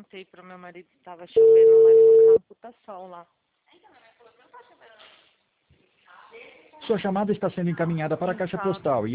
perguntei pro meu marido se estava chovendo lá, ele falou que tá um puta sol lá. Sua chamada está sendo encaminhada para a caixa postal.